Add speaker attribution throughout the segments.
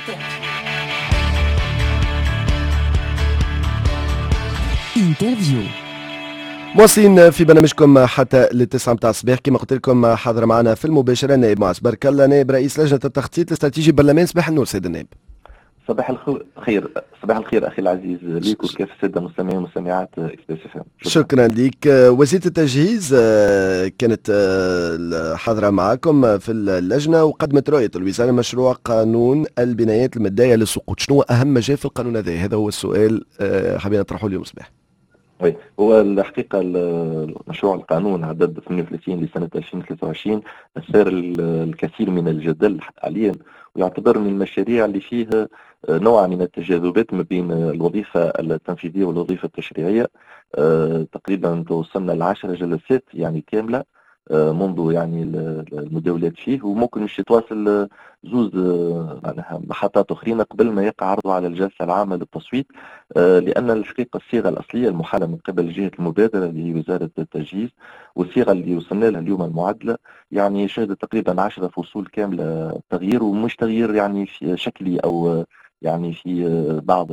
Speaker 1: انترفيو.
Speaker 2: مواصلين في برنامجكم حتى للتسعة متاع الصباح. كما قلت لكم حاضر معنا في المباشرة نائب معز برك الله، نائب رئيس لجنة التخطيط الاستراتيجي بالبرلمان. صباح النور سيد النائب.
Speaker 3: صباح الخير. صباح الخير اخي العزيز ليك وكيف الساده المستمعين والمستمعات اكسبريس اف ام.
Speaker 2: شكرا لك. وزيرة التجهيز كانت حاضرة معكم في اللجنة وقدمت رؤية الوزارة مشروع قانون البنايات المداية للسقوط. شنو أهم ما جاء في القانون هذا هو السؤال حابين نطرحه اليوم صباح.
Speaker 3: هو الحقيقة مشروع القانون عدد 38 لسنة 2023 أثار الكثير من الجدل حاليا، ويعتبر من المشاريع اللي فيها نوع من التجاذبات ما بين الوظيفة التنفيذية والوظيفة التشريعية. تقريبا توصلنا ل10 جلسات يعني كاملة منذ يعني المداولات فيه، وممكن مش تواصل زوز معناها محطات أخرين قبل ما يقع عرضه على الجلسة العامة للتصويت، لأن الحقيقة الصيغة الأصلية المحالة من قبل جهة المبادرة اللي هي وزارة التجهيز، والصيغة اللي وصلنا لها اليوم المعدلة يعني شهدت تقريبا 10 فصول كاملة تغيير، ومش تغيير يعني في شكلي أو يعني في بعض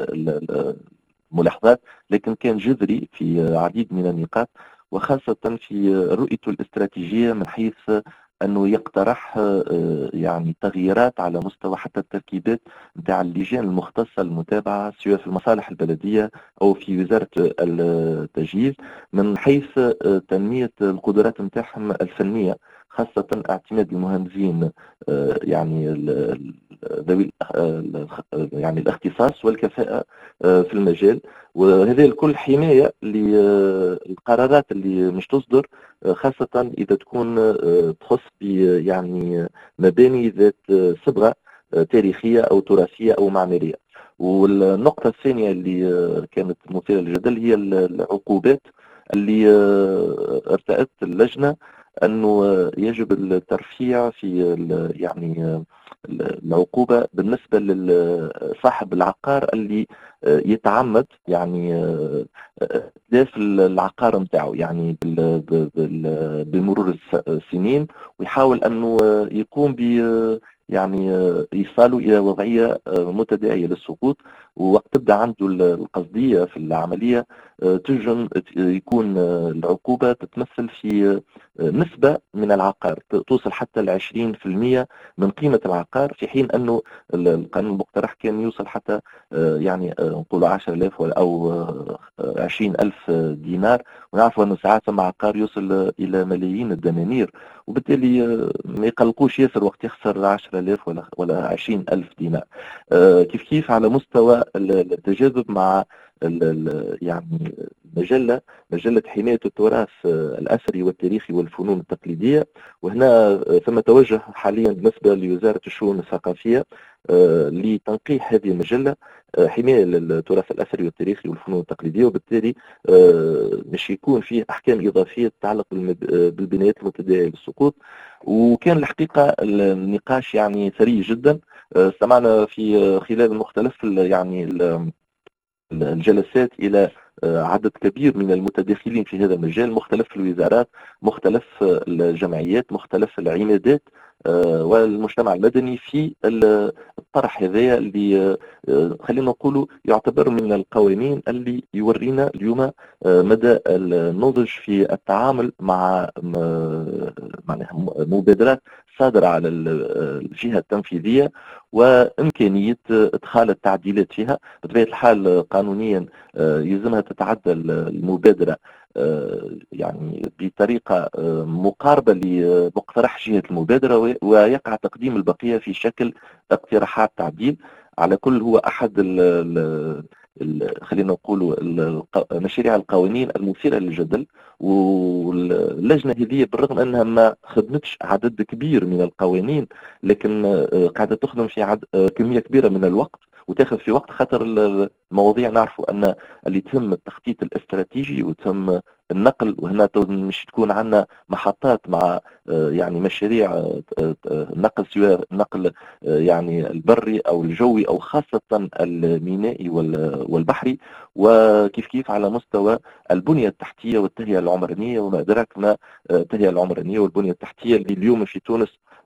Speaker 3: الملاحظات، لكن كان جذري في عديد من النقاط، وخاصة في رؤيته الاستراتيجية من حيث أنه يقترح يعني تغييرات على مستوى حتى التركيبات نتاع اللجان المختصة المتابعة سواء في المصالح البلدية أو في وزارة التجهيز، من حيث تنمية القدرات نتاعهم الفنية، خاصة اعتماد المهندسين يعني ذوي يعني الاختصاص والكفاءة في المجال، وهذا الكل حماية للقرارات اللي مش تصدر، خاصة إذا تكون تخص يعني مباني ذات صبغة تاريخية أو تراثية أو معمارية. والنقطة الثانية اللي كانت مثيرة للجدل هي العقوبات اللي ارتأت اللجنة أنه يجب الترفيع في يعني العقوبة بالنسبة لصاحب العقار اللي يتعمد يعني إتلاف العقار نتاعو يعني بمرور السنين، ويحاول أنه يقوم ب يعني إيصاله إلى وضعية متداعية للسقوط. ووقت تبدأ عنده القصدية في العملية تنجم يكون العقوبة تتمثل في نسبة من العقار توصل حتى ل20% من قيمة العقار، في حين أنه القانون المقترح كان يوصل حتى يعني نقول 10,000 أو 20,000 دينار، ونعرف أنه ساعات ثم عقار يوصل إلى ملايين الدنانير، وبالتالي ما يقلقوش ياسر وقت يخسر 10,000 ولا 20,000 دينار. كيف على مستوى التجاذب مع يعني مجلة حماية التراث الأثري والتاريخي والفنون التقليدية، وهنا ثم توجه حاليا بالنسبة لوزارة الشؤون الثقافية لتنقيح هذه المجلة حماية للتراث الأثري والتاريخي والفنون التقليدية، وبالتالي مش يكون فيه أحكام إضافية تتعلق بالبنايات المتداعية للسقوط. وكان الحقيقة النقاش يعني ثري جدا، استمعنا في خلال مختلف يعني الجلسات إلى عدد كبير من المتداخلين في هذا المجال، مختلف الوزارات، مختلف الجمعيات، مختلف العمادات والمجتمع المدني في الطرح هذايا اللي خلينا نقولوا يعتبر من القوانين اللي يورينا اليوم مدى النضج في التعامل مع مبادرات صادرة على الجهة التنفيذية وإمكانية إدخال التعديلات فيها. بطبيعة الحال قانونيا يلزمها تتعدل المبادرة يعني بطريقة مقاربة لمقترح جهة المبادرة، ويقع تقديم البقية في شكل اقتراحات تعديل. على كل هو أحد خلينا نقولوا مشاريع القوانين المثيرة للجدل، واللجنة هذه بالرغم أنها ما خدمتش عدد كبير من القوانين، لكن قاعدة تخدم في كمية كبيرة من الوقت وتاخذ في وقت، خاطر المواضيع نعرفوا أن اللي تهم التخطيط الاستراتيجي وتهم النقل، وهنا مش تكون عندنا محطات مع يعني مشاريع نقل سواء نقل يعني البري أو الجوي أو خاصة المينائي والبحري، وكيف على مستوى البنية التحتية والتهيئة العمرانية وما أدراك ما التهيئة العمرانية والبنية التحتية اللي اليوم في تونس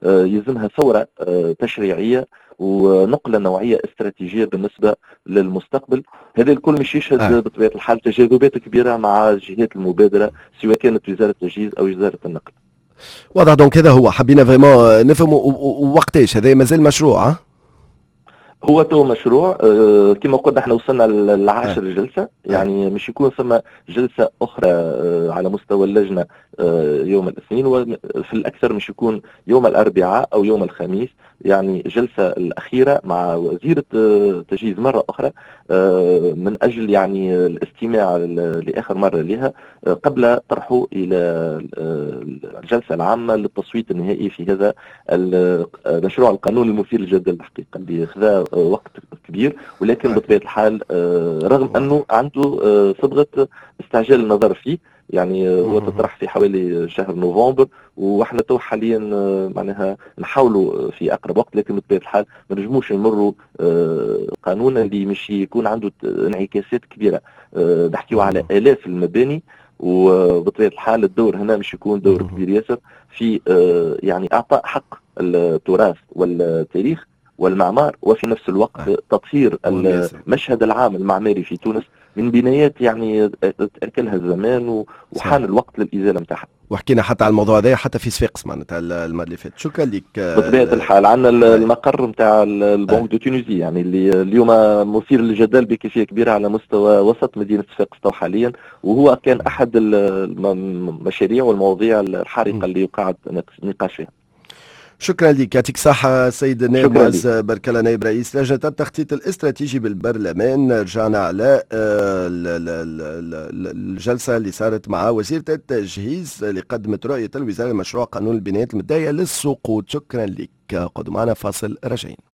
Speaker 3: يلزمها ثورة تشريعية ونقلة نوعية استراتيجية بالنسبة للمستقبل. هذا الكل مش يشهد بطبيعة الحال تجاذبات كبيرة مع الجهات المبادرة، سواء كانت وزارة التجهيز أو وزارة النقل.
Speaker 2: واضح. دونك هذا هو حبينا فريمون نفهموا وقتاش هذا مازال مشروع.
Speaker 3: هو تو مشروع كما قلنا احنا وصلنا للعاشر جلسة، يعني مش يكون ثم جلسة أخرى على مستوى اللجنة يوم الاثنين، وفي الأكثر مش يكون يوم الأربعاء أو يوم الخميس. يعني جلسة الأخيرة مع وزيرة التجهيز مرة أخرى من أجل يعني الاستماع لآخر مرة لها قبل طرحه إلى الجلسة العامة للتصويت النهائي في هذا مشروع القانون المثير للجدل الحقيقة اللي خذا وقت كبير، ولكن بطبيعة الحال رغم أنه عنده صبغة استعجال النظر فيه. يعني هو تطرح في حوالي شهر نوفمبر، واحنا تو حاليا معناها نحاولوا في اقرب وقت، لكن بطبيعه الحال ما نجموش نمروا قانون اللي مش يكون عنده انعكاسات كبيره. نحكيو على الاف المباني، وبطبيعه الحال الدور هنا مش يكون دور كبير ياسر في يعني اعطاء حق التراث والتاريخ والمعمار، وفي نفس الوقت تطهير المشهد العام المعماري في تونس من بنايات يعني تأكلها الزمان وحان الوقت للإزالة نتاعها.
Speaker 2: وحكينا حتى على الموضوع هذا حتى في صفاقس معناتها المره اللي فاتت. شكرا لك.
Speaker 3: بطبيعة الحال عندنا المقر نتاع البنك دو تونسي، يعني اللي اليوم مثير للجدل بكيفية كبيرة على مستوى وسط مدينة صفاقس تو حاليا، وهو كان أحد المشاريع والمواضيع الحارقة اللي يقع نقاش فيها.
Speaker 2: شكرا لك، يعطيك الصحة سيد النائب معز بركلة، نائب رئيس لجنة التخطيط الاستراتيجي بالبرلمان. رجعنا على الجلسة اللي صارت مع وزيرة التجهيز اللي قدمت رؤية الوزارة لمشروع قانون البنايات المدعية للسقوط. شكرا لك. قعدوا معنا فاصل، راجعين.